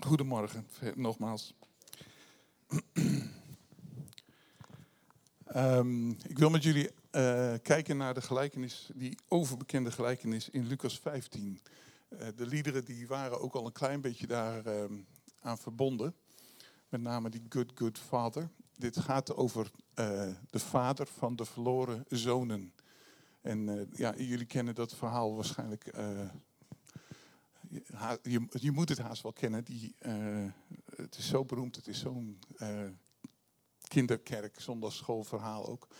Goedemorgen, nogmaals. Ik wil met jullie kijken naar de gelijkenis, die overbekende gelijkenis in Lucas 15. De liederen die waren ook al een klein beetje daar aan verbonden. Met name die Good Father. Dit gaat over de vader van de verloren zonen. En jullie kennen dat verhaal waarschijnlijk. Je moet het haast wel kennen. Het is zo beroemd, het is zo'n kinderkerk, zondagsschoolverhaal ook.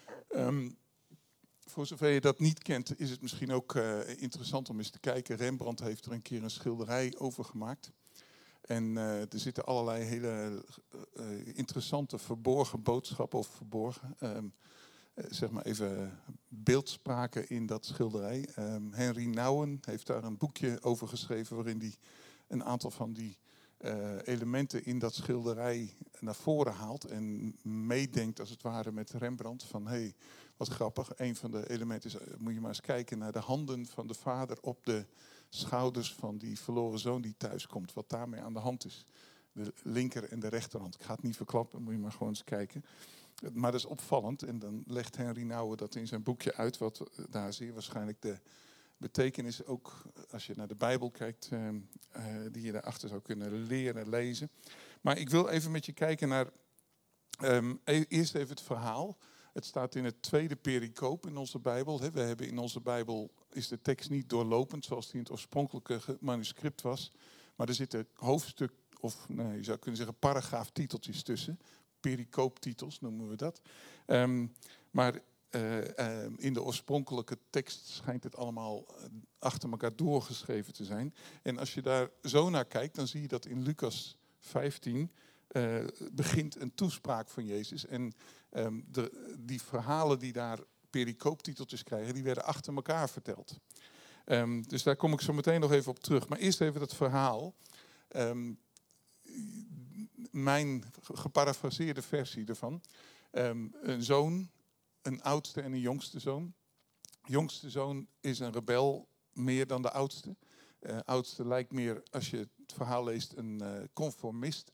Voor zover je dat niet kent, is het misschien ook interessant om eens te kijken. Rembrandt heeft er een keer een schilderij over gemaakt. En er zitten allerlei hele interessante verborgen boodschappen of verborgen, zeg maar even beeldspraken in dat schilderij. Henry Nouwen heeft daar een boekje over geschreven waarin hij een aantal van die elementen in dat schilderij naar voren haalt en meedenkt als het ware met Rembrandt van hey, wat grappig. Een van de elementen is, moet je maar eens kijken naar de handen van de vader op de schouders van die verloren zoon die thuis komt. Wat daarmee aan de hand is. De linker en de rechterhand. Ik ga het niet verklappen, moet je maar gewoon eens kijken. Maar dat is opvallend en dan legt Henry Nouwen dat in zijn boekje uit, wat daar zeer waarschijnlijk de betekenis ook, als je naar de Bijbel kijkt, die je daarachter zou kunnen leren, lezen. Maar ik wil even met je kijken naar, eerst even het verhaal. Het staat in het tweede pericoop in onze Bijbel. We hebben in onze Bijbel, is de tekst niet doorlopend zoals die in het oorspronkelijke manuscript was. Maar er zitten hoofdstuk, of je zou kunnen zeggen paragraaftiteltjes tussen. Pericooptitels noemen we dat. Maar in de oorspronkelijke tekst schijnt het allemaal achter elkaar doorgeschreven te zijn. En als je daar zo naar kijkt, dan zie je dat in Lucas 15 begint een toespraak van Jezus. En die verhalen die daar pericooptiteltjes krijgen, die werden achter elkaar verteld. Dus daar kom ik zo meteen nog even op terug. Maar eerst even dat verhaal. Mijn geparafraseerde versie ervan. Een zoon, een oudste en een jongste zoon. De jongste zoon is een rebel meer dan de oudste. Oudste lijkt meer, als je het verhaal leest, een conformist.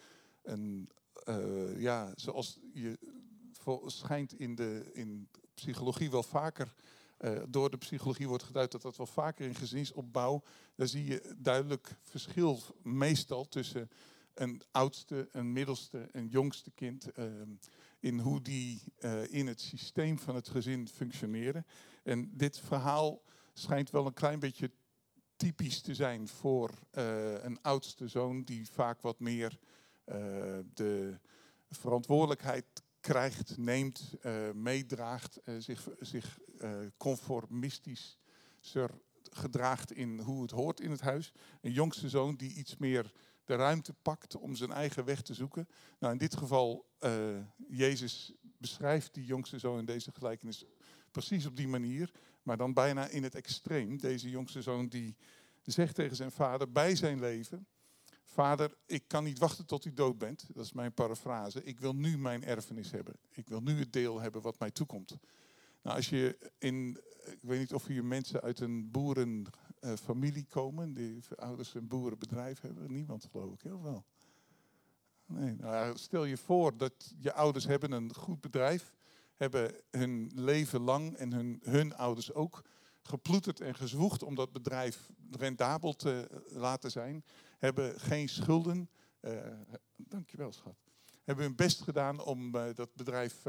Zoals je schijnt in psychologie wel vaker, door de psychologie wordt geduid dat wel vaker in gezinsopbouw, daar zie je duidelijk verschil meestal tussen een oudste, een middelste, een jongste kind, in hoe die in het systeem van het gezin functioneren. En dit verhaal schijnt wel een klein beetje typisch te zijn voor een oudste zoon die vaak wat meer de verantwoordelijkheid krijgt, neemt, meedraagt, zich conformistisch gedraagt in hoe het hoort in het huis. Een jongste zoon die iets meer de ruimte pakt om zijn eigen weg te zoeken. Nou, in dit geval, Jezus beschrijft die jongste zoon in deze gelijkenis precies op die manier, maar dan bijna in het extreem. Deze jongste zoon die zegt tegen zijn vader bij zijn leven: Vader, ik kan niet wachten tot u dood bent. Dat is mijn parafrase. Ik wil nu mijn erfenis hebben. Ik wil nu het deel hebben wat mij toekomt. Nou, als je ik weet niet of hier mensen uit een boerenfamilie komen, die ouders een boerenbedrijf hebben. Niemand, geloof ik, heel wel. Nee, nou, stel je voor dat je ouders hebben een goed bedrijf, hebben hun leven lang en hun ouders ook geploeterd en gezwoegd om dat bedrijf rendabel te laten zijn. Hebben geen schulden. Dankjewel, schat. Hebben hun best gedaan om dat bedrijf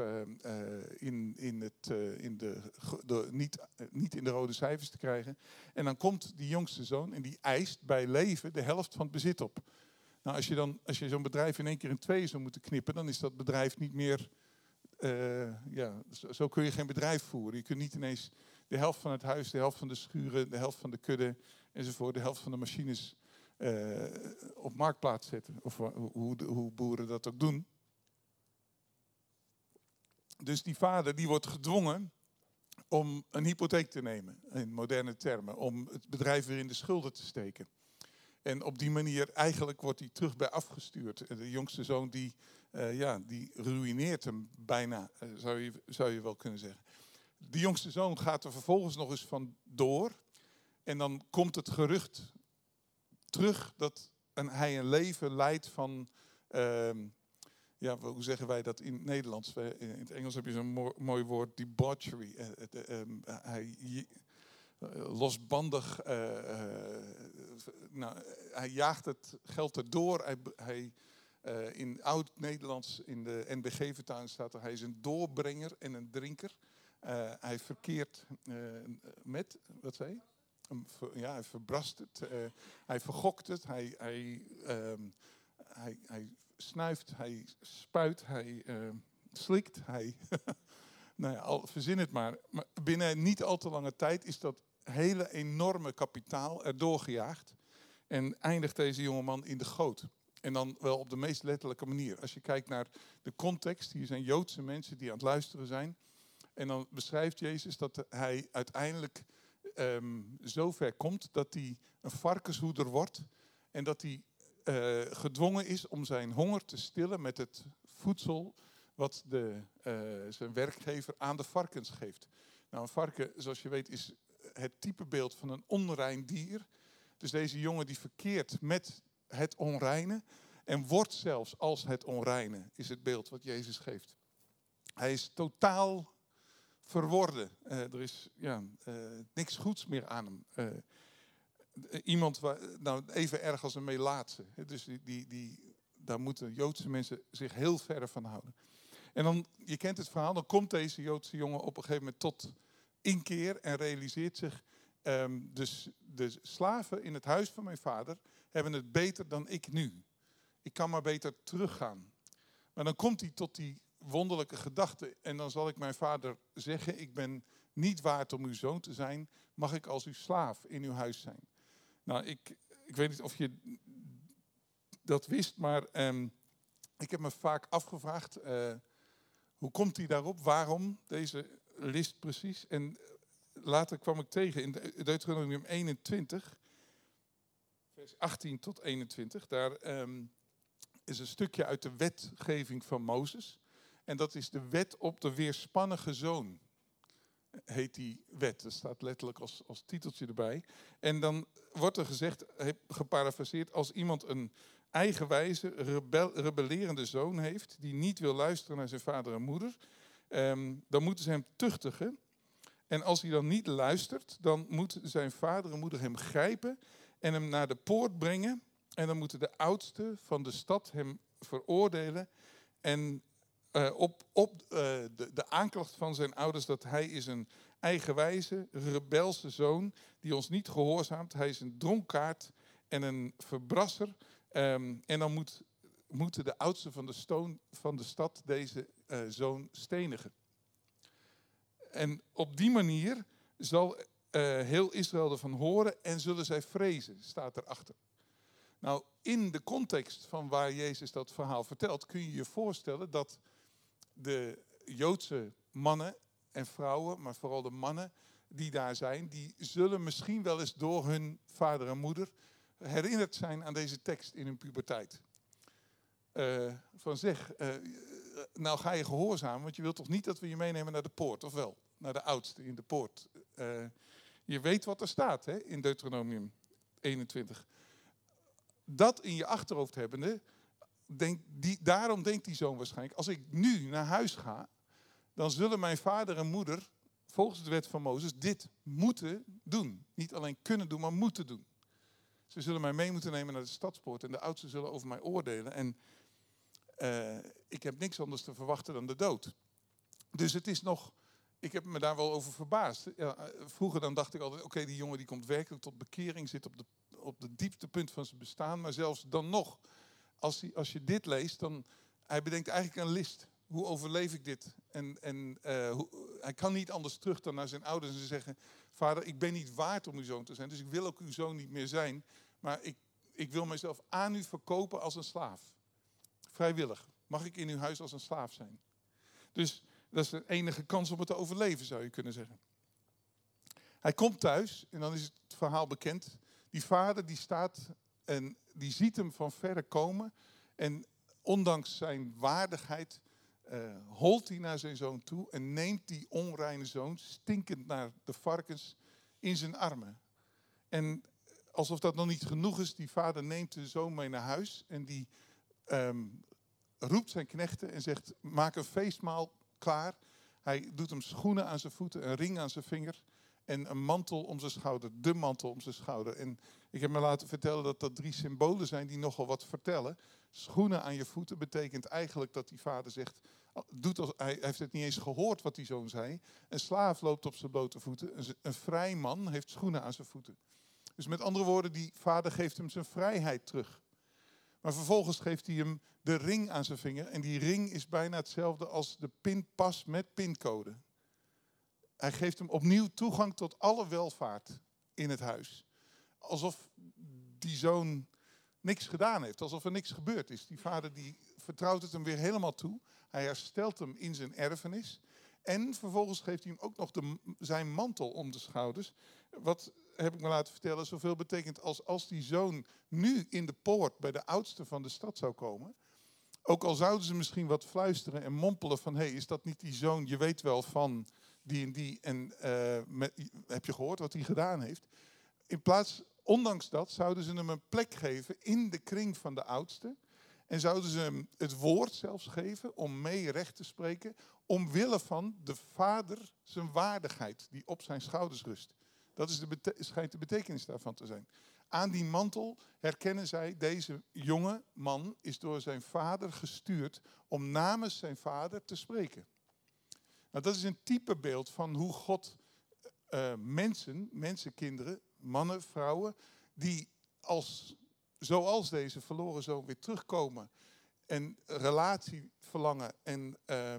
niet in de rode cijfers te krijgen. En dan komt die jongste zoon en die eist bij leven de helft van het bezit op. Nou, als je zo'n bedrijf in één keer in tweeën zou moeten knippen, dan is dat bedrijf niet meer. Zo kun je geen bedrijf voeren. Je kunt niet ineens de helft van het huis, de helft van de schuren, de helft van de kudde enzovoort, de helft van de machines op marktplaats zetten. Of hoe boeren dat ook doen. Dus die vader die wordt gedwongen om een hypotheek te nemen, in moderne termen, om het bedrijf weer in de schulden te steken. En op die manier eigenlijk wordt hij terug bij afgestuurd. De jongste zoon die ruïneert hem bijna, zou je wel kunnen zeggen. De jongste zoon gaat er vervolgens nog eens van door. En dan komt het gerucht terug dat hij een leven leidt van, hoe zeggen wij dat in het Nederlands? In het Engels heb je zo'n mooi woord, debauchery. Losbandig, hij jaagt het geld erdoor. In Oud-Nederlands, in de NBG-vertaling staat er, hij is een doorbrenger en een drinker. Hij verkeert met, wat zei je? Hij verbrast het, hij vergokt het, hij snuift, hij spuit, hij slikt, hij... verzin het maar. Maar binnen niet al te lange tijd is dat hele enorme kapitaal erdoor gejaagd. En eindigt deze jongeman in de goot. En dan wel op de meest letterlijke manier. Als je kijkt naar de context, hier zijn Joodse mensen die aan het luisteren zijn. En dan beschrijft Jezus dat hij uiteindelijk zover komt dat hij een varkenshoeder wordt. En dat hij gedwongen is om zijn honger te stillen met het voedsel wat zijn werkgever aan de varkens geeft. Nou, een varken, zoals je weet, is het typebeeld van een onrein dier. Dus deze jongen die verkeert met het onreine en wordt zelfs als het onreine, is het beeld wat Jezus geeft. Hij is totaal verworden. Er is niks goeds meer aan hem. Iemand, even erg als een melaatse. Dus daar moeten Joodse mensen zich heel ver van houden. En dan, je kent het verhaal, dan komt deze Joodse jongen op een gegeven moment tot inkeer en realiseert zich, dus de slaven in het huis van mijn vader hebben het beter dan ik nu. Ik kan maar beter teruggaan. Maar dan komt hij tot die wonderlijke gedachte en dan zal ik mijn vader zeggen, ik ben niet waard om uw zoon te zijn, mag ik als uw slaaf in uw huis zijn? Nou, ik weet niet of je dat wist, maar ik heb me vaak afgevraagd, hoe komt hij daarop? Waarom deze list precies? En later kwam ik tegen in Deuteronomium 21, vers 18 tot 21. Daar is een stukje uit de wetgeving van Mozes. En dat is de wet op de weerspannige zoon. Heet die wet. Dat staat letterlijk als titeltje erbij. En dan wordt er gezegd, geparafraseerd, als iemand een eigenwijze, rebellerende zoon heeft, die niet wil luisteren naar zijn vader en moeder, dan moeten ze hem tuchtigen. En als hij dan niet luistert, dan moeten zijn vader en moeder hem grijpen en hem naar de poort brengen. En dan moeten de oudsten van de stad hem veroordelen en op de aanklacht van zijn ouders dat hij is een eigenwijze, rebelse zoon die ons niet gehoorzaamt. Hij is een dronkaard en een verbrasser. En dan moeten de oudsten van de stad deze zoon stenigen. En op die manier zal heel Israël ervan horen en zullen zij vrezen, staat erachter. Nou, in de context van waar Jezus dat verhaal vertelt, kun je je voorstellen dat de Joodse mannen en vrouwen, maar vooral de mannen die daar zijn, die zullen misschien wel eens door hun vader en moeder herinnerd zijn aan deze tekst in hun puberteit. Nou ga je gehoorzamen, want je wilt toch niet dat we je meenemen naar de poort, of wel? Naar de oudste in de poort. Je weet wat er staat, hè, in Deuteronomium 21. Dat in je achterhoofd hebbende, daarom denkt die zoon waarschijnlijk, als ik nu naar huis ga, dan zullen mijn vader en moeder, volgens de wet van Mozes, dit moeten doen. Niet alleen kunnen doen, maar moeten doen. Ze zullen mij mee moeten nemen naar de stadspoort en de oudsten zullen over mij oordelen. En ik heb niks anders te verwachten dan de dood. Dus het is nog, ik heb me daar wel over verbaasd. Ja, vroeger dan dacht ik altijd, oké, die jongen die komt werkelijk tot bekering, zit op de dieptepunt van zijn bestaan. Maar zelfs dan nog, als je dit leest, dan hij bedenkt eigenlijk een list. Hoe overleef ik dit? Hij kan niet anders terug dan naar zijn ouders en zeggen, vader, ik ben niet waard om uw zoon te zijn, dus ik wil ook uw zoon niet meer zijn. Maar ik wil mezelf aan u verkopen als een slaaf. Vrijwillig. Mag ik in uw huis als een slaaf zijn? Dus dat is de enige kans om het te overleven, zou je kunnen zeggen. Hij komt thuis en dan is het verhaal bekend. Die vader die staat en die ziet hem van verre komen. En ondanks zijn waardigheid holt hij naar zijn zoon toe en neemt die onreine zoon, stinkend naar de varkens, in zijn armen. En alsof dat nog niet genoeg is, die vader neemt de zoon mee naar huis en die roept zijn knechten en zegt, maak een feestmaal klaar. Hij doet hem schoenen aan zijn voeten, een ring aan zijn vinger en een mantel om zijn schouder, de mantel om zijn schouder. En ik heb me laten vertellen dat dat 3 symbolen zijn die nogal wat vertellen. Schoenen aan je voeten betekent eigenlijk dat die vader zegt, hij heeft het niet eens gehoord wat die zoon zei. Een slaaf loopt op zijn blote voeten, een vrij man heeft schoenen aan zijn voeten. Dus met andere woorden, die vader geeft hem zijn vrijheid terug. Maar vervolgens geeft hij hem de ring aan zijn vinger. En die ring is bijna hetzelfde als de pinpas met pincode. Hij geeft hem opnieuw toegang tot alle welvaart in het huis. Alsof die zoon niks gedaan heeft, alsof er niks gebeurd is. Die vader die vertrouwt het hem weer helemaal toe. Hij herstelt hem in zijn erfenis. En vervolgens geeft hij hem ook nog zijn mantel om de schouders. Wat, heb ik me laten vertellen, zoveel betekent als die zoon nu in de poort bij de oudste van de stad zou komen. Ook al zouden ze misschien wat fluisteren en mompelen van, hé, is dat niet die zoon, je weet wel van die en die. En heb je gehoord wat hij gedaan heeft? Ondanks dat zouden ze hem een plek geven in de kring van de oudste. En zouden ze hem het woord zelfs geven om mee recht te spreken. Omwille van de vader zijn waardigheid die op zijn schouders rust. Dat is schijnt de betekenis daarvan te zijn. Aan die mantel herkennen zij, deze jonge man is door zijn vader gestuurd om namens zijn vader te spreken. Nou, dat is een typebeeld van hoe God mensenkinderen, mannen, vrouwen, die zoals deze verloren zoon weer terugkomen en relatie verlangen en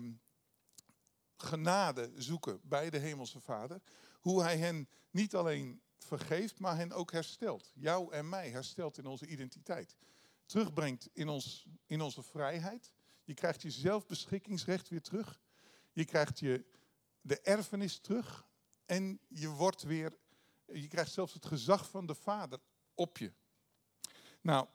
genade zoeken bij de hemelse vader, hoe hij hen niet alleen vergeeft, maar hen ook herstelt. Jou en mij herstelt in onze identiteit. Terugbrengt in onze vrijheid. Je krijgt je zelfbeschikkingsrecht weer terug. Je krijgt de erfenis terug. En je krijgt zelfs het gezag van de vader op je. Nou,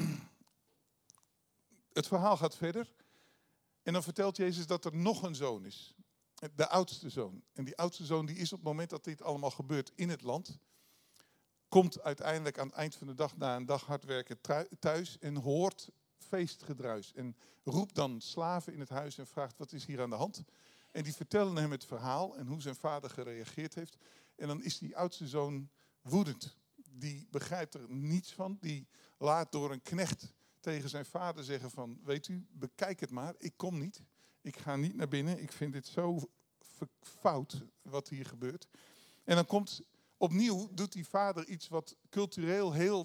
het verhaal gaat verder. En dan vertelt Jezus dat er nog een zoon is. De oudste zoon. En die oudste zoon die is op het moment dat dit allemaal gebeurt in het land. Komt uiteindelijk aan het eind van de dag na een dag hard werken thuis. En hoort feestgedruis. En roept dan slaven in het huis en vraagt, wat is hier aan de hand? En die vertellen hem het verhaal en hoe zijn vader gereageerd heeft. En dan is die oudste zoon woedend. Die begrijpt er niets van. Die laat door een knecht tegen zijn vader zeggen van, weet u, bekijk het maar, ik kom niet. Ik ga niet naar binnen, ik vind dit zo fout wat hier gebeurt. En dan doet die vader iets wat cultureel heel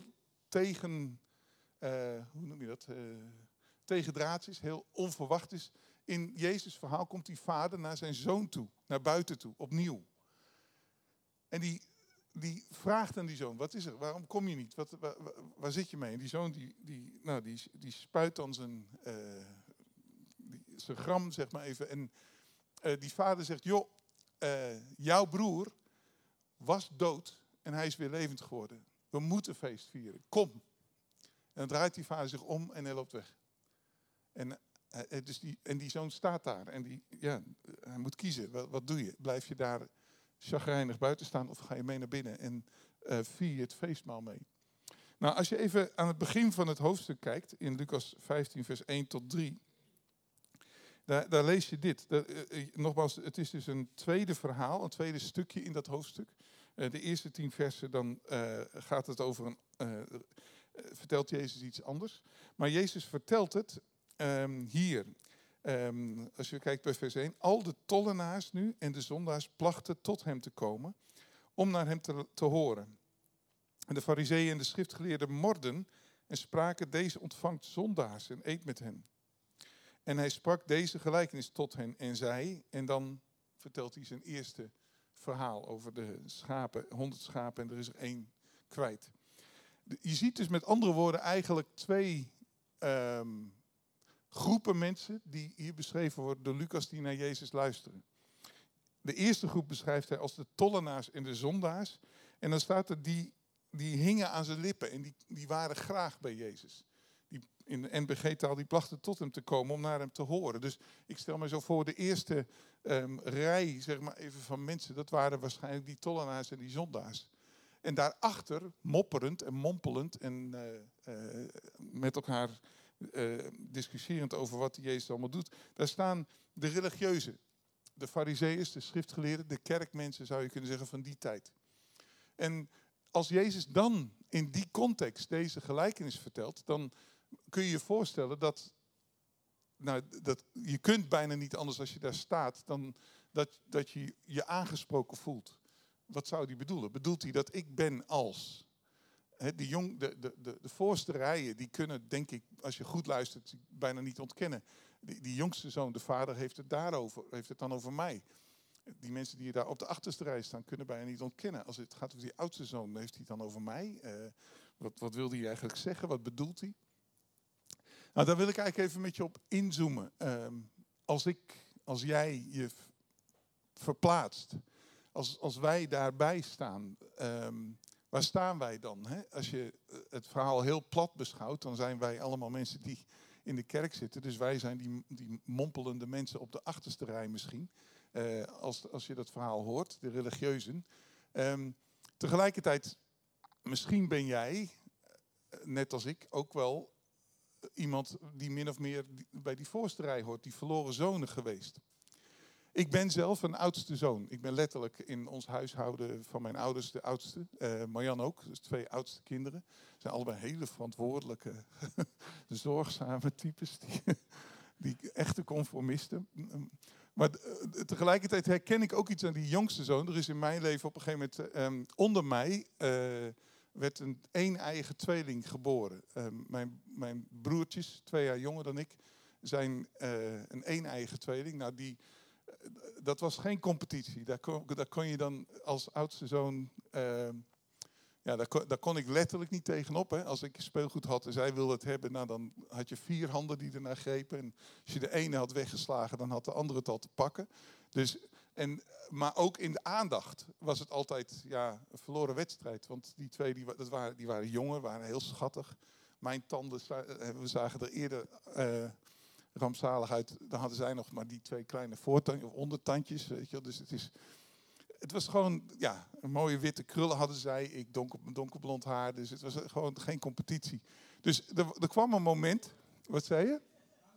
tegendraads is, heel onverwacht is. In Jezus' verhaal komt die vader naar zijn zoon toe, naar buiten toe, opnieuw. En die vraagt aan die zoon, wat is er, waarom kom je niet, waar zit je mee? En die zoon die spuit dan zijn gram, zeg maar even. En die vader zegt, joh, jouw broer was dood en hij is weer levend geworden. We moeten feest vieren, kom. En dan draait die vader zich om en hij loopt weg. En die zoon staat daar en hij moet kiezen. Wat doe je? Blijf je daar chagrijnig buiten staan of ga je mee naar binnen en vier je het feestmaal mee? Nou, als je even aan het begin van het hoofdstuk kijkt, in Lucas 15 vers 1 tot 3, daar lees je dit. Nogmaals, het is dus een tweede verhaal, een tweede stukje in dat hoofdstuk. De eerste 10 versen, dan gaat het over vertelt Jezus iets anders. Maar Jezus vertelt het hier. Als je kijkt bij vers 1. Al de tollenaars nu en de zondaars plachten tot hem te komen om naar hem te horen. En de farizeeën en de schriftgeleerden morden en spraken, deze ontvangt zondaars en eet met hen. En hij sprak deze gelijkenis tot hen en zei, en dan vertelt hij zijn eerste verhaal over de schapen, 100 schapen en er is er 1 kwijt. Je ziet dus met andere woorden eigenlijk 2 groepen mensen die hier beschreven worden door Lucas die naar Jezus luisteren. De eerste groep beschrijft hij als de tollenaars en de zondaars. En dan staat er die hingen aan zijn lippen en die waren graag bij Jezus. In de NBG-taal, die plachten tot hem te komen om naar hem te horen. Dus ik stel me zo voor, de eerste rij, zeg maar even van mensen, dat waren waarschijnlijk die tollenaars en die zondaars. En daarachter, mopperend en mompelend en met elkaar discussierend over wat Jezus allemaal doet, daar staan de religieuzen, de farizeeërs, de schriftgeleerden, de kerkmensen zou je kunnen zeggen van die tijd. En als Jezus dan in die context deze gelijkenis vertelt, dan kun je je voorstellen dat je kunt bijna niet anders als je daar staat dan dat je je aangesproken voelt. Wat zou hij bedoelen? Bedoelt hij dat ik ben als? De voorste rijen, die kunnen, denk ik, als je goed luistert, bijna niet ontkennen. Die jongste zoon, de vader, heeft het dan over mij. Die mensen die daar op de achterste rij staan, kunnen bijna niet ontkennen. Als het gaat over die oudste zoon, heeft hij het dan over mij? Wat wil hij eigenlijk zeggen? Wat bedoelt hij? Nou, daar wil ik eigenlijk even met je op inzoomen. Als jij je verplaatst, als wij daarbij staan, waar staan wij dan? Hè? Als je het verhaal heel plat beschouwt, dan zijn wij allemaal mensen die in de kerk zitten. Dus wij zijn die mompelende mensen op de achterste rij misschien. Als je dat verhaal hoort, de religieuzen. Tegelijkertijd, misschien ben jij, net als ik, ook wel iemand die min of meer bij die voorste rij hoort, die verloren zonen geweest. Ik ben zelf een oudste zoon. Ik ben letterlijk in ons huishouden van mijn ouders de oudste. Marjan ook, dus 2 oudste kinderen. Ze zijn allebei hele verantwoordelijke, zorgzame types. Die echte conformisten. Maar tegelijkertijd herken ik ook iets aan die jongste zoon. Er is in mijn leven op een gegeven moment onder mij werd een een-eigen tweeling geboren. Mijn broertjes, 2 jaar jonger dan ik, zijn een een-eigen tweeling. Nou, dat was geen competitie. Daar kon je dan als oudste zoon... daar kon ik letterlijk niet tegenop. Hè. Als ik speelgoed had en zij wilde het hebben, nou, dan had je 4 handen die ernaar grepen. En als je de ene had weggeslagen, dan had de andere het al te pakken. Maar ook in de aandacht was het altijd een verloren wedstrijd. Want die 2 die waren jonger, waren heel schattig. Mijn tanden, we zagen er eerder rampzalig uit. Dan hadden zij nog maar die 2 kleine voortandjes of ondertandjes. Weet je wel. Dus het was gewoon, een mooie witte krullen hadden zij. Ik donkerblond haar. Dus het was gewoon geen competitie. Dus er kwam een moment. Wat zei je?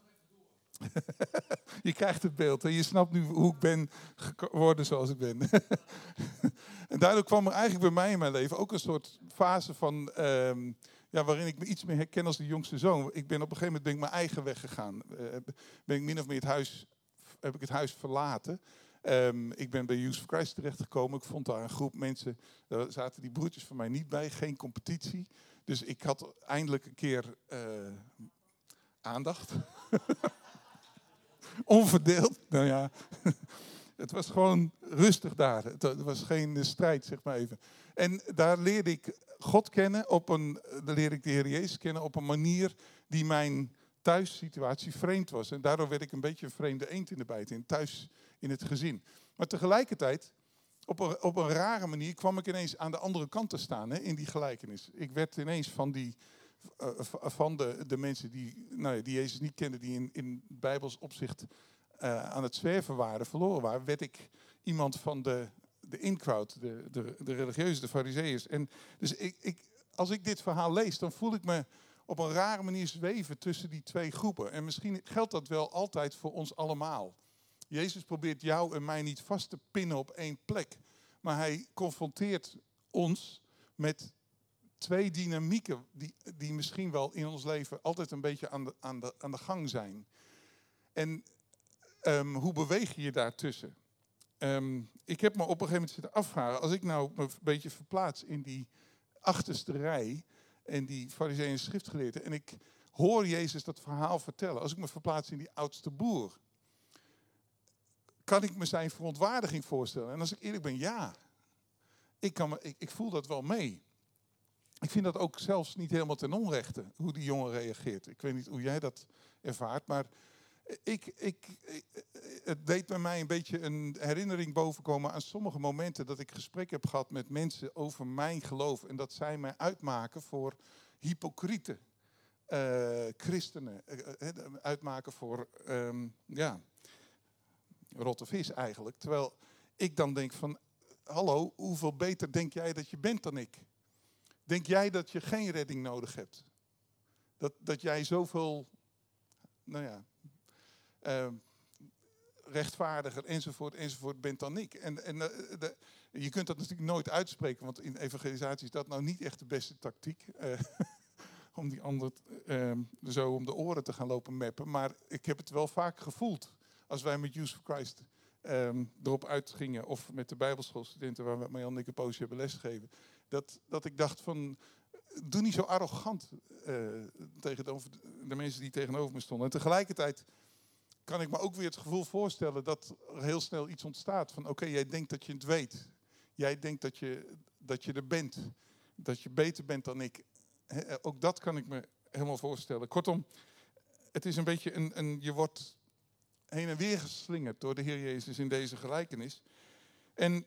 Je krijgt het beeld. En je snapt nu hoe ik ben geworden zoals ik ben. En daardoor kwam er eigenlijk bij mij in mijn leven ook een soort fase van... waarin ik me iets meer herken als de jongste zoon. Op een gegeven moment ben ik mijn eigen weg gegaan. Ben ik min of meer heb ik het huis verlaten. Ik ben bij Youth for Christ terechtgekomen. Ik vond daar een groep mensen. Daar zaten die broertjes van mij niet bij. Geen competitie. Dus ik had eindelijk een keer aandacht. Onverdeeld. Nou ja, het was gewoon rustig daar. Het was geen strijd, zeg maar even. En daar leerde ik God kennen daar leerde ik de Heer Jezus kennen op een manier die mijn thuissituatie vreemd was. En daardoor werd ik een beetje een vreemde eend in de bijt, thuis in het gezin. Maar tegelijkertijd, op een rare manier, kwam ik ineens aan de andere kant te staan, in die gelijkenis. Ik werd ineens van de mensen die Jezus niet kenden, die in Bijbels opzicht aan het zwerven waren, verloren waren, werd ik iemand van de in-crowd, de religieuzen, de farizeeërs. En dus als ik dit verhaal lees, dan voel ik me op een rare manier zweven tussen die 2 groepen. En misschien geldt dat wel altijd voor ons allemaal. Jezus probeert jou en mij niet vast te pinnen op 1 plek. Maar hij confronteert ons met 2 dynamieken die misschien wel in ons leven altijd een beetje aan de gang zijn. En hoe beweeg je je daartussen? Ik heb me op een gegeven moment zitten afvragen, als ik nou me een beetje verplaats in die achterste rij en die farizeeën en schriftgeleerden en ik hoor Jezus dat verhaal vertellen, als ik me verplaats in die oudste boer, kan ik me zijn verontwaardiging voorstellen? En als ik eerlijk ben, ja. Ik voel dat wel mee. Ik vind dat ook zelfs niet helemaal ten onrechte, hoe die jongen reageert. Ik weet niet hoe jij dat ervaart, maar het deed bij mij een beetje een herinnering bovenkomen aan sommige momenten dat ik gesprek heb gehad met mensen over mijn geloof. En dat zij mij uitmaken voor hypocrieten, christenen. Uitmaken voor, rotte vis eigenlijk. Terwijl ik dan denk van, hallo, hoeveel beter denk jij dat je bent dan ik? Denk jij dat je geen redding nodig hebt? Dat jij zoveel, rechtvaardiger enzovoort bent dan ik. Je kunt dat natuurlijk nooit uitspreken, want in evangelisatie is dat nou niet echt de beste tactiek. Om die ander zo om de oren te gaan lopen meppen. Maar ik heb het wel vaak gevoeld als wij met Youth for Christ erop uitgingen, of met de bijbelschoolstudenten waar we met Marjan en ik een poosje hebben lesgegeven, dat ik dacht van, doe niet zo arrogant tegenover de mensen die tegenover me stonden. En tegelijkertijd kan ik me ook weer het gevoel voorstellen dat er heel snel iets ontstaat van, oké, jij denkt dat je het weet. Jij denkt dat je er bent. Dat je beter bent dan ik. Ook dat kan ik me helemaal voorstellen. Kortom, het is een beetje je wordt heen en weer geslingerd door de Heer Jezus in deze gelijkenis. En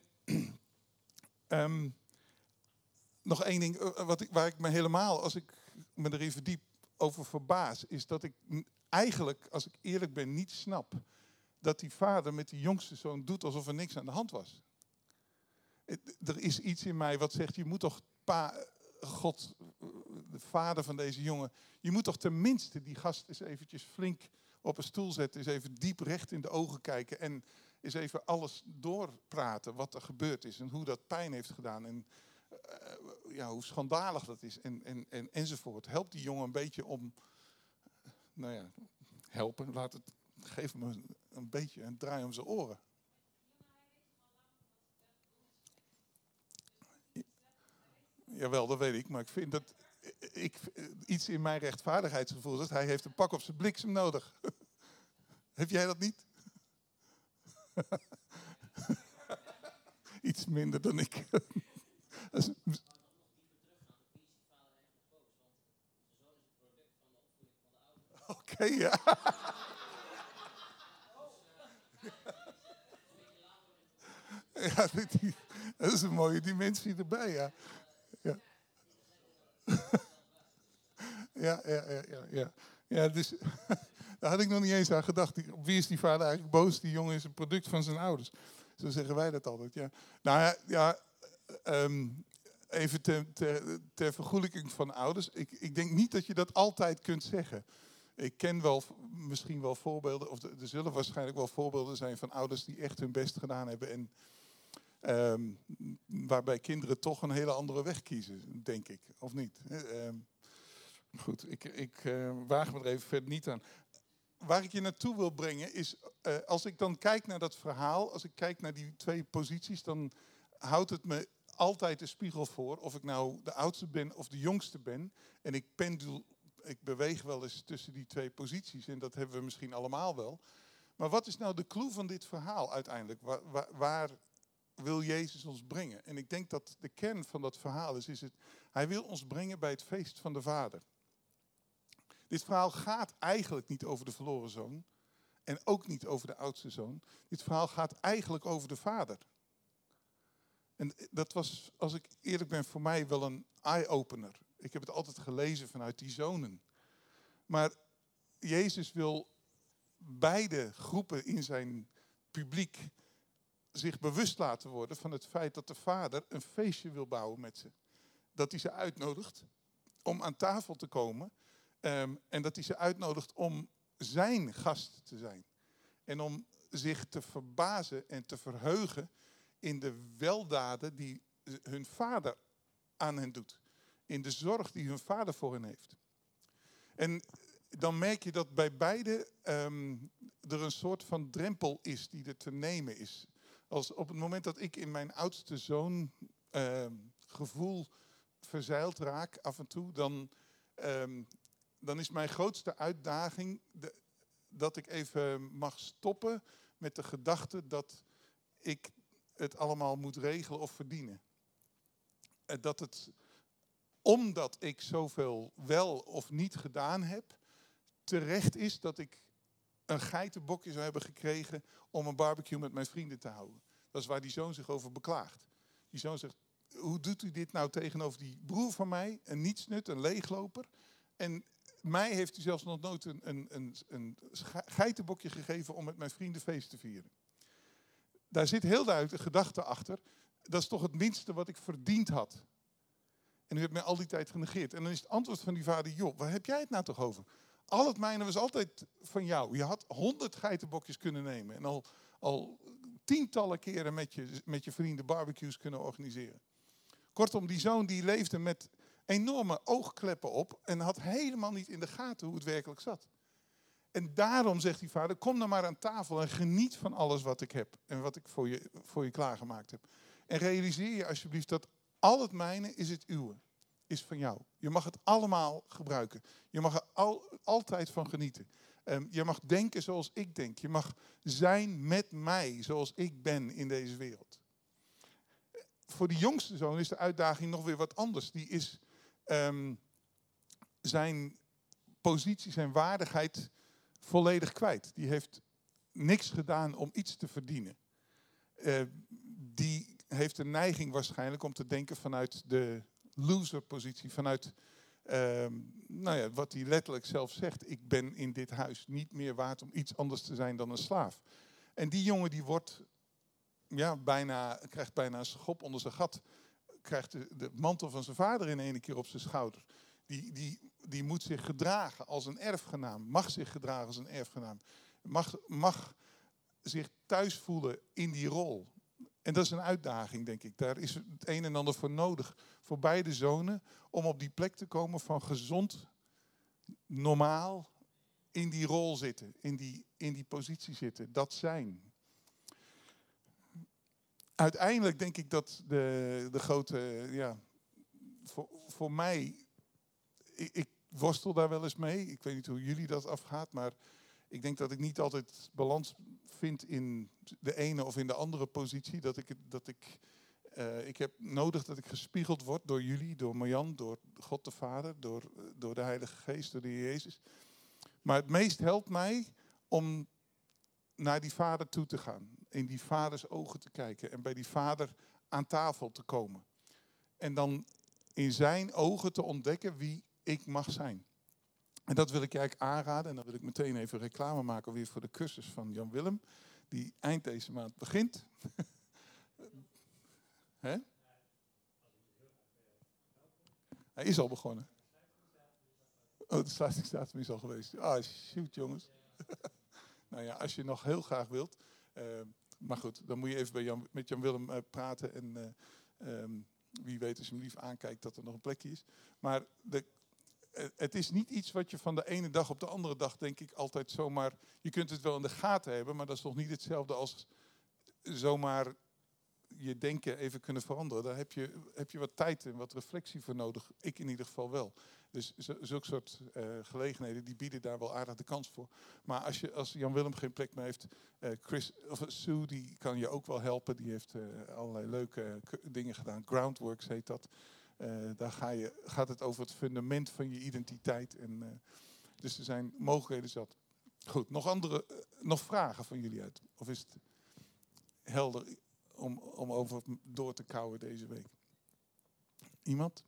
nog één ding, waar ik me helemaal, als ik me erin verdiep, over verbaas, is dat ik eigenlijk, als ik eerlijk ben, niet snap dat die vader met die jongste zoon doet alsof er niks aan de hand was. Er is iets in mij wat zegt, je moet toch God, de vader van deze jongen, je moet toch tenminste die gast eens eventjes flink op een stoel zetten, eens even diep recht in de ogen kijken en eens even alles doorpraten wat er gebeurd is en hoe dat pijn heeft gedaan en hoe schandalig dat is enzovoort. Help die jongen een beetje om, helpen, geef hem een beetje een draai om zijn oren. Jawel, dat weet ik, maar ik vind dat iets in mijn rechtvaardigheidsgevoel zegt, hij heeft een pak op zijn bliksem nodig. Heb jij dat niet? Iets minder dan ik. Oké, ja. Ja, dat is een mooie dimensie erbij, ja. Ja. Ja, dus daar had ik nog niet eens aan gedacht. Op wie is die vader eigenlijk boos? Die jongen is een product van zijn ouders. Zo zeggen wij dat altijd, ja. Nou ja, even ter vergoelijking van ouders. Ik denk niet dat je dat altijd kunt zeggen. Ik ken misschien wel voorbeelden, of er zullen waarschijnlijk wel voorbeelden zijn van ouders die echt hun best gedaan hebben en waarbij kinderen toch een hele andere weg kiezen, denk ik, of niet? Goed, ik waag me er even verder niet aan. Waar ik je naartoe wil brengen is, als ik dan kijk naar dat verhaal, als ik kijk naar die twee posities, dan houdt het me altijd de spiegel voor of ik nou de oudste ben of de jongste ben. En ik beweeg wel eens tussen die twee posities en dat hebben we misschien allemaal wel. Maar wat is nou de clue van dit verhaal uiteindelijk? Waar wil Jezus ons brengen? En ik denk dat de kern van dat verhaal hij wil ons brengen bij het feest van de Vader. Dit verhaal gaat eigenlijk niet over de verloren zoon en ook niet over de oudste zoon. Dit verhaal gaat eigenlijk over de Vader. En dat was, als ik eerlijk ben, voor mij wel een eye-opener. Ik heb het altijd gelezen vanuit die zonen. Maar Jezus wil beide groepen in zijn publiek zich bewust laten worden van het feit dat de Vader een feestje wil bouwen met ze. Dat hij ze uitnodigt om aan tafel te komen. En dat hij ze uitnodigt om zijn gast te zijn. En om zich te verbazen en te verheugen in de weldaden die hun vader aan hen doet. In de zorg die hun vader voor hen heeft. En dan merk je dat bij beide er een soort van drempel is die er te nemen is. Als op het moment dat ik in mijn oudste zoon gevoel verzeild raak af en toe, dan is mijn grootste uitdaging dat ik even mag stoppen met de gedachte dat ik het allemaal moet regelen of verdienen. Omdat ik zoveel wel of niet gedaan heb, terecht is dat ik een geitenbokje zou hebben gekregen om een barbecue met mijn vrienden te houden. Dat is waar die zoon zich over beklaagt. Die zoon zegt, hoe doet u dit nou tegenover die broer van mij, een nietsnut, een leegloper? En mij heeft u zelfs nog nooit een geitenbokje gegeven om met mijn vrienden feest te vieren. Daar zit heel duidelijk een gedachte achter. dat is toch het minste wat ik verdiend had. En u hebt mij al die tijd genegeerd. En dan is het antwoord van die vader, joh, waar heb jij het nou toch over? Al het mijne was altijd van jou. Je had 100 geitenbokjes kunnen nemen. En al tientallen keren met je vrienden barbecues kunnen organiseren. Kortom, die zoon die leefde met enorme oogkleppen op. En had helemaal niet in de gaten hoe het werkelijk zat. En daarom zegt die vader, kom dan maar aan tafel en geniet van alles wat ik heb. En wat ik voor je klaargemaakt heb. En realiseer je alsjeblieft dat al het mijne is het uwe. Is van jou. Je mag het allemaal gebruiken. Je mag er altijd van genieten. Je mag denken zoals ik denk. Je mag zijn met mij zoals ik ben in deze wereld. Voor de jongste zoon is de uitdaging nog weer wat anders. Die is zijn positie, zijn waardigheid volledig kwijt. Die heeft niks gedaan om iets te verdienen. Die heeft een neiging waarschijnlijk om te denken vanuit de loserpositie. Vanuit wat hij letterlijk zelf zegt. Ik ben in dit huis niet meer waard om iets anders te zijn dan een slaaf. En die jongen die krijgt bijna een schop onder zijn gat. Krijgt de mantel van zijn vader in één keer op zijn schouder. Die moet zich gedragen als een erfgenaam. Mag zich gedragen als een erfgenaam. Mag zich thuis voelen in die rol. En dat is een uitdaging, denk ik. Daar is het een en ander voor nodig. Voor beide zonen. Om op die plek te komen van gezond, normaal, in die rol zitten. In die positie zitten. Dat zijn. Uiteindelijk denk ik dat de grote, voor mij, ik worstel daar wel eens mee. Ik weet niet hoe jullie dat afgaat, maar ik denk dat ik niet altijd balans vind in de ene of in de andere positie. Ik heb nodig dat ik gespiegeld word door jullie, door Marjan, door God de Vader, door de Heilige Geest, door de Heer Jezus. Maar het meest helpt mij om naar die vader toe te gaan. In die vaders ogen te kijken. En bij die vader aan tafel te komen. En dan in zijn ogen te ontdekken wie ik mag zijn. En dat wil ik je eigenlijk aanraden. En dan wil ik meteen even reclame maken weer voor de cursus van Jan Willem. Die eind deze maand begint. Hè? Hij is al begonnen. Oh, de sluitingsdatum is al geweest. Ah, shoot jongens. Nou ja, als je nog heel graag wilt. Maar goed, dan moet je even met Jan Willem praten. En wie weet als je hem lief aankijkt dat er nog een plekje is. Maar het is niet iets wat je van de ene dag op de andere dag, denk ik, altijd zomaar... Je kunt het wel in de gaten hebben, maar dat is nog niet hetzelfde als zomaar je denken even kunnen veranderen. Daar heb je wat tijd en wat reflectie voor nodig. Ik in ieder geval wel. Dus zulke soort gelegenheden, die bieden daar wel aardig de kans voor. Maar als Jan Willem geen plek meer heeft, Sue, die kan je ook wel helpen. Die heeft allerlei leuke dingen gedaan. Groundworks heet dat. Daar gaat het over het fundament van je identiteit. Dus er zijn mogelijkheden zat. Goed, nog vragen van jullie uit? Of is het helder om over door te kouwen deze week? Iemand?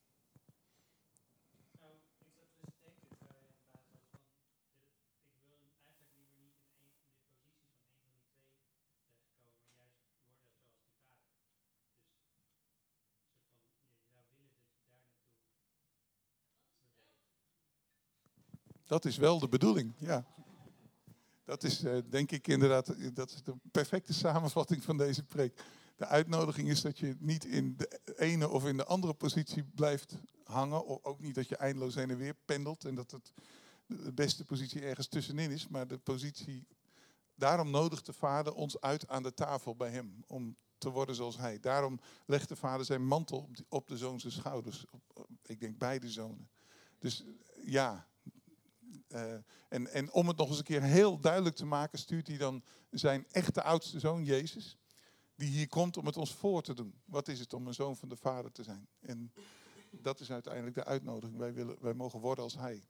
Nou, ik zat dus te denken bij een basis van, ik wil eigenlijk liever niet in de positie van een van die twee terechtkomen, maar juist worden zoals die vader. Dus je zou willen dat je daar naartoe beweegt. Dat is wel de bedoeling, ja. Dat is denk ik inderdaad, dat is de perfecte samenvatting van deze preek. De uitnodiging is dat je niet in de ene of in de andere positie blijft hangen. Ook niet dat je eindeloos heen en weer pendelt en dat het de beste positie ergens tussenin is. Maar de positie, daarom nodigt de vader ons uit aan de tafel bij hem. Om te worden zoals hij. Daarom legt de vader zijn mantel op de zoon zijn schouders. Ik denk beide zonen. Dus ja... En om het nog eens een keer heel duidelijk te maken, stuurt hij dan zijn echte oudste zoon, Jezus, die hier komt om het ons voor te doen. Wat is het om een zoon van de Vader te zijn? En dat is uiteindelijk de uitnodiging. Wij mogen worden als hij.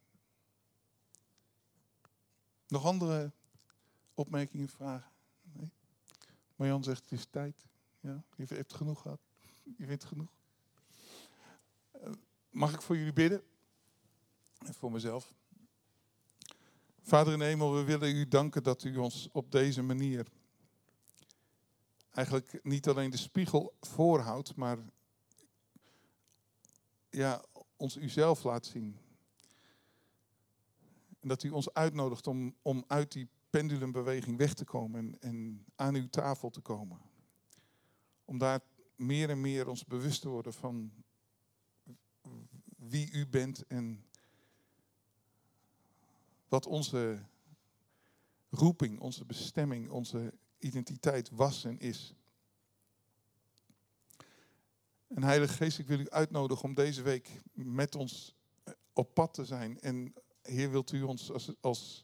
Nog andere opmerkingen, vragen? Nee? Marjan zegt het is tijd. Ja, je hebt genoeg gehad. Je vindt genoeg. Mag ik voor jullie bidden? En voor mezelf. Vader in de hemel, we willen u danken dat u ons op deze manier eigenlijk niet alleen de spiegel voorhoudt, maar ja, ons uzelf laat zien. En dat u ons uitnodigt om uit die pendulumbeweging weg te komen en aan uw tafel te komen. Om daar meer en meer ons bewust te worden van wie u bent en wat onze roeping, onze bestemming, onze identiteit was en is. En Heilige Geest, ik wil u uitnodigen om deze week met ons op pad te zijn. En Heer, wilt u ons als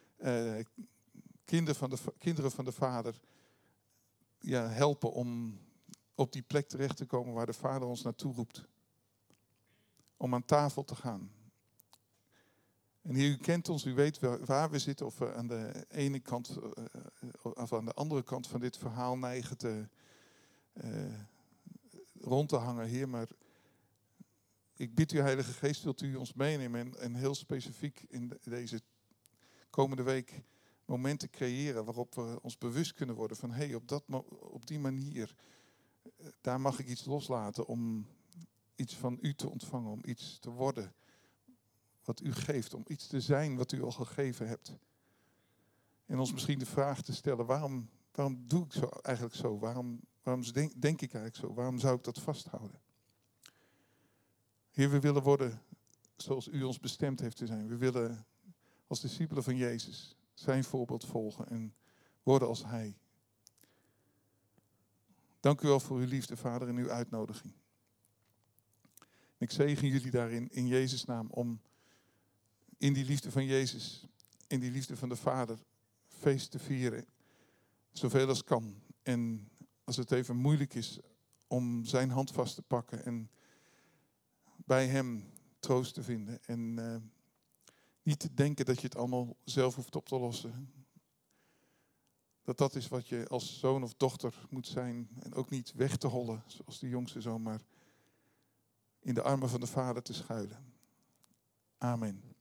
kinderen van de Vader helpen om op die plek terecht te komen waar de Vader ons naartoe roept. Om aan tafel te gaan. En Heer, u kent ons, u weet waar we zitten. Of we aan de ene kant of aan de andere kant van dit verhaal neigen rond te hangen, Heer. Maar ik bid u, Heilige Geest, wilt u ons meenemen en heel specifiek in deze komende week momenten creëren waarop we ons bewust kunnen worden van op die manier, daar mag ik iets loslaten om iets van u te ontvangen, om iets te worden wat u geeft, om iets te zijn wat u al gegeven hebt. En ons misschien de vraag te stellen, waarom doe ik zo eigenlijk zo? Waarom denk ik eigenlijk zo? Waarom zou ik dat vasthouden? Heer, we willen worden zoals u ons bestemd heeft te zijn. We willen als discipelen van Jezus zijn voorbeeld volgen en worden als Hij. Dank u wel voor uw liefde, Vader, en uw uitnodiging. Ik zegen jullie daarin, in Jezus' naam, om in die liefde van Jezus, in die liefde van de Vader, feest te vieren, zoveel als kan. En als het even moeilijk is, om zijn hand vast te pakken en bij hem troost te vinden. En niet te denken dat je het allemaal zelf hoeft op te lossen. Dat is wat je als zoon of dochter moet zijn. En ook niet weg te hollen, zoals de jongste zoon, maar in de armen van de Vader te schuilen. Amen.